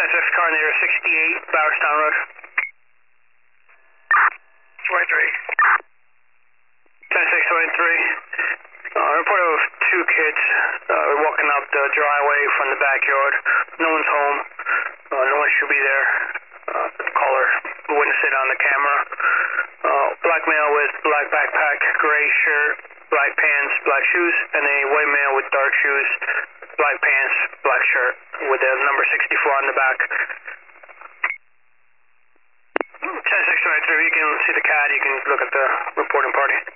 car near 68 Bowerstown Road. 23. 10-6-23. Report of two kids walking up the driveway from the backyard. No one's home. No one should be there. Caller witnessed it on the camera. Black male with black backpack, gray shirt, black pants, black shoes, and a white male with dark shoes, black pants, black shirt, with the number 64 on the back. 10-6-23, you can see the CAD, you can look at the reporting party.